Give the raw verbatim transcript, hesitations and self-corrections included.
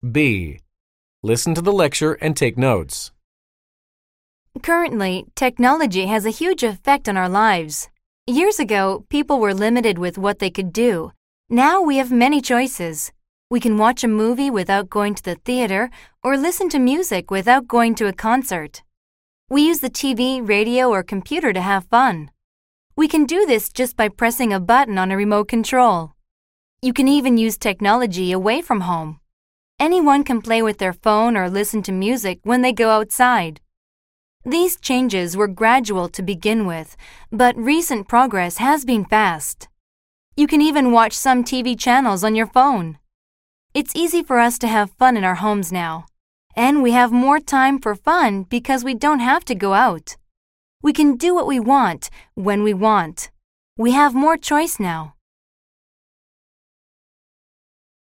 B. Listen to the lecture and take notes. Currently, technology has a huge effect on our lives. Years ago, people were limited with what they could do. Now we have many choices. We can watch a movie without going to the theater or listen to music without going to a concert. We use the T V, radio, or computer to have fun. We can do this just by pressing a button on a remote control. You can even use technology away from home. Anyone can play with their phone or listen to music when they go outside. These changes were gradual to begin with, but recent progress has been fast. You can even watch some T V channels on your phone. It's easy for us to have fun in our homes now, and we have more time for fun because we don't have to go out. We can do what we want when we want. We have more choice now.